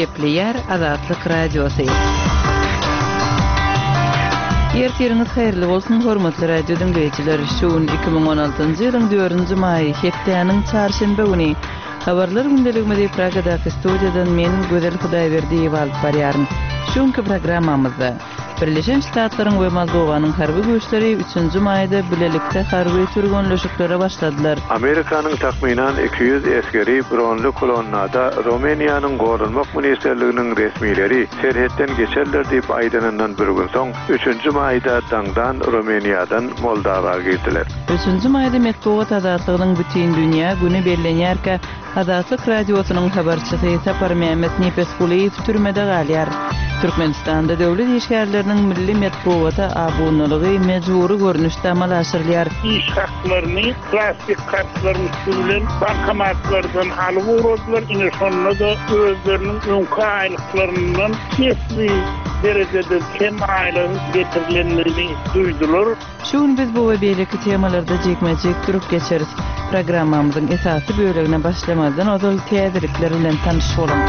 Gepleyer Azatlyk Radiosu. Ertiriniz hayırlı bolsun hormatly radio dinleyijiler. Şuun 2016-njy ýylyň 4-nji maý hepdeniň çarşembe güni habarlar gündeliginde Pragada studiýadan men Gözel Hudaýberdi alyp barýarym. Şuňky programmamyzda Birleşen Ştatlaryň we Moldowanyň harby güýçleri 3-nji maýda bilelikde harby türgünleşiklere başladylar. Amerikanyň takminan 200 eskeri bronly kolonnada Romaniýanyň gorulmak ministrliginiň resmileri serhetden geçerler diýip aýdanyndan bir gün soň 3-nji maýda daňdan Romaniýadan Moldawaga girdiler. 3-nji maýda Medeniýet azatlygynyň bütün dünýä güni bellenýärkä Azatlyk radiosynyň habarçysy Sapar Mehmet Nepeskuliýew türmede galýar. Türkmenistanda döwlet işgärleriniň milli medeniýete abonulygy mejburi görnüşde amal aşyrylýar. İş haklaryny plastik kartlaryň üstünden bankomatlardan alyp urdular. Ine şonda da özleriniň öňkü aýlyklarynyň kesbi derecede kem aýlygy getirilenlerini duýdular. Şuň biz bu we beýleki temalarda jekmejek türüp geçeriz. Programmamyzyň esasy bölegine başlamazdan ozal täzelikler bilen tanyşyp bolam.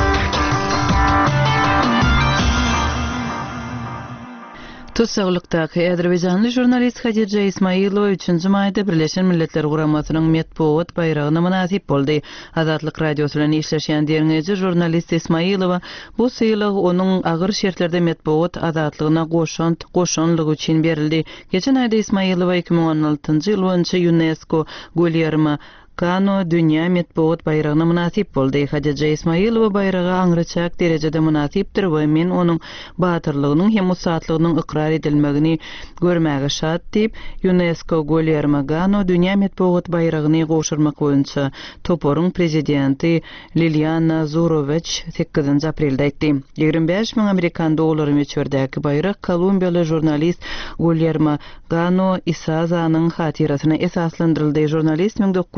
Tutsaqlykdaky Azerbaýjanly jurnalist Hadija Ismailowa 3-nji maýda Birleşen Milletler Guramasynyň Medeniýet bayrağyna münasip boldy. Azatlyk radiosu bilen işleşýän derňeji jurnalist Ismailowa bu syýylyk onuň agyr şertlerde medeniýet azatlygyna goşanlygy üçin berildi. Geçen aýda Ismailowa 2016-njy ýyl boýunça UNESCO Guillermo Gano Dünya Medeniýet bayrağyna münasip boldy. Hadija Ismailowa bayraga aňryçak derejede münasipdir we men onuň batyrlygynyň hem usatlygynyň ikrar edilmegini görmäge şat diýip UNESCO Guillermo Gano Dünya Medeniýet bayragyny goşurmak boýunça Toporyň prezidenti Liliana Zurovich 8 aprelde aýtdy. 25.000 Amerikan dollary meçberdäki bayrak Kolumbiýaly jurnalist Guillermo Gano Isazanyň hatirasyna esaslandyryldy. Jurnalist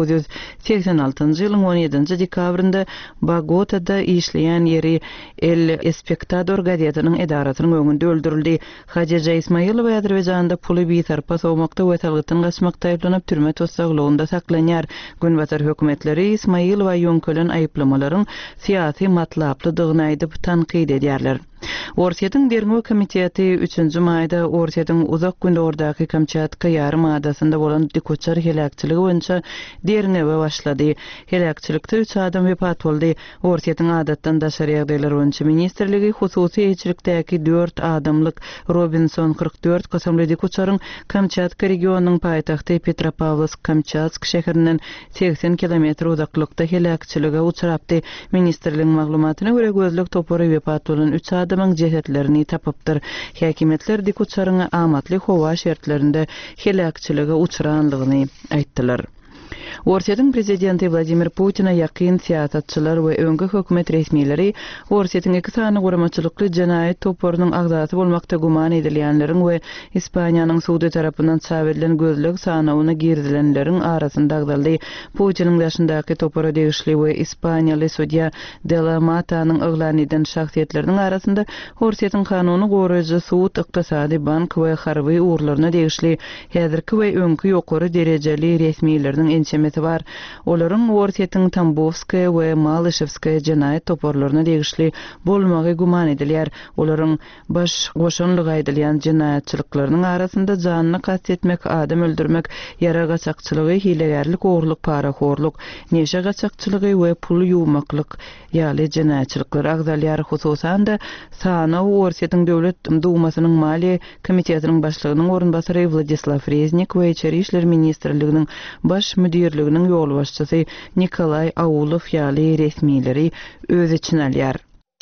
1986-njy ýylyň 17-nji dekabrynda Bogota'da işleýän ýeri El Espectador gazetynyň edarasynyň öňünde öldürildi. Hadija Ismailowa Azerbaýjanda puly bitarpa sowmakda we talgytyn gaçmakda aýplanyp türme tosaglygynda saklanýar. Günbatar hökümetleri Ismailowa ýönkelen aýplamalaryň syýasy matlaplydygyny aýdyp tanqid edýärler. Orsiýetiň derňi komiteti 3-nji maýda Orsiýetiň uzak günlordaky Kamçatka ýarym adasynda bolan dikoçar helakçylygy boýunça derňe başlady. Helakçylykda 3 adam wepat boldy. Orsiýetiň adatdan daşary ýagdaýlar boýunça ministrligi hususy eýçilikdäki 4 adamlyk Robinson 44 kosamly dikoçaryň Kamçatka regionunyň paýtagty Petropavlovsk-Kamçatsk şäherinden 80 kilometr uzaklykda helakçylyga uçrapdy. Ministrligiň maglumatyna görä gözlük topory wepat bolan 3 adamyň jehetlerini tapypdyr. Häkimetler dikoçaryň amatly howa şertlerinde helakçylyga uçranlygyny aýtdylar. Orsiýetiň prezidenti Vladimir Putina ýakyn siýasatçylar we öňkü hökümet resmiýetleri Orsiýetiň 2 sany guramaçylykly jenaýat toporynyň agzasy bolmakda guman edilýänleriň we Ispaniýanyň sudy tarapyndan çap edilen gözlük sanawyna girdilenleriň arasynda agdaldy. Putiniň ýaşyndaky topora degişli we Ispaniýaly sudya de la Matanyň yglan eden şahsiýetleriniň arasynda Orsiýetiň kanuny goraýjy sud, ykdysady bank we harby urlaryna degişli häzirki we öňkü ýokary derejeli resmiýetleriniň ençemeti var. Olaryň Orsiýetiň Tambovskaya we Malышевskaya jenaýat toporlaryna degişli bolmagy guman edilýär. Olaryň baş goşanlygy aýdylýan jenaýatçylyklarynyň arasynda janyny kastetmek, adam öldürmek, ýara gaçakçylygy, hilegärlik, oğurluk, paraxorluk, neşe gaçakçylygy we pul ýuwmaklyk ýaly jenaýatçylyklar agdalýar. Hususan da sana Orsiýetiň döwlet dumasynyň maliýe komitetiniň başlygynyň orunbasary Vladislav Reznik we Içeri işler ministrliginiň baş müdirliginiň ýol başçysy Nikolay Aulov ýaly resmiýetleri öz için alýar.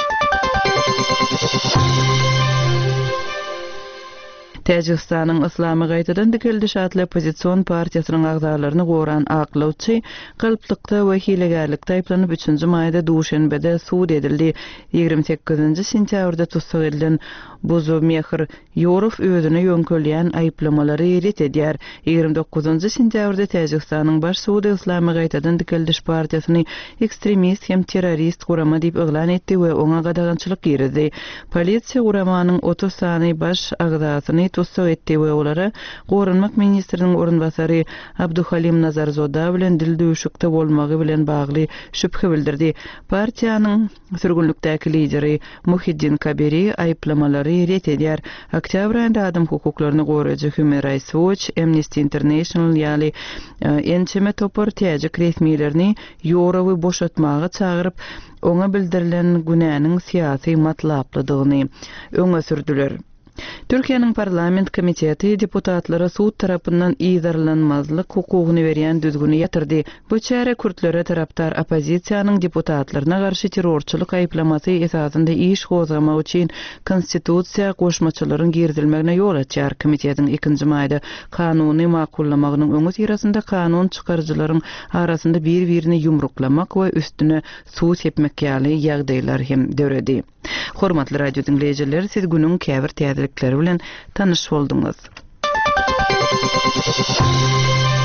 Täjikistanyň Islamy gaýtadan dikildi şatly opozisiýon partiýasynyň agzalaryny goran aklawçy galplykda we hilegärlikde aýplanyp 3-nji maýda Duşanbede suud edildi. 28-nji sentýabrda tutsak edilen Buzu Mehir Yoruf özüne ýönkölýän aýplamalary ret edýär. 29-njy sentýabrda Täjikistanyň baş suwdy Islamy gaýtadan dikildiş partiýasyny ekstremist hem terrorist gurama diýip eglan etdi we oňa gadagançylyk girdi. Polisiýa guramanyň 30 sany baş agzasyny tutsak etdi we olara Gorunmak ministriniň orunbasary Abduhalim Nazarzoda bilen dil döwüşikde bolmagy bilen bagly şüphe bildirdi. Partiýanyň sürgünlükdäki lideri Muhiddin Kabiri aýplamalary ret edýär. Oktyabr aýynda adam hukuklaryny goraýjy Human Rights Watch, Amnesty International ýaly ençeme topar täjik resmiýetlerini ýorawy boşatmagy çagyryp, oňa bildirilen günäniň syýasy matlaplydygyny öňe sürdüler. Türkiýanyň parlament komiteti deputatlara suud tarapyndan ýyzarlanmazlyk hukugyny berýän düzgüni ýatyrdy. Bu çäre Kürtlere taraptar opozisiýanyň deputatlaryna garşy terrorçylyk aýplamasy esasynda iş gozgamak üçin konstitusiýa goşmaçylaryň girdilmegine ýol açýar. Komitetiň 2-nji maýda kanuny makullamagynyň öňü tirasynda kanun çykarjylaryň arasynda bir-birini ýumruklamak we üstüne suw sepmek ýaly ýagdaýlar hem döredi. Hormatly radio dinleýijiler, siz günüň käbir täzelikleri bilen tanyş bolduňyz.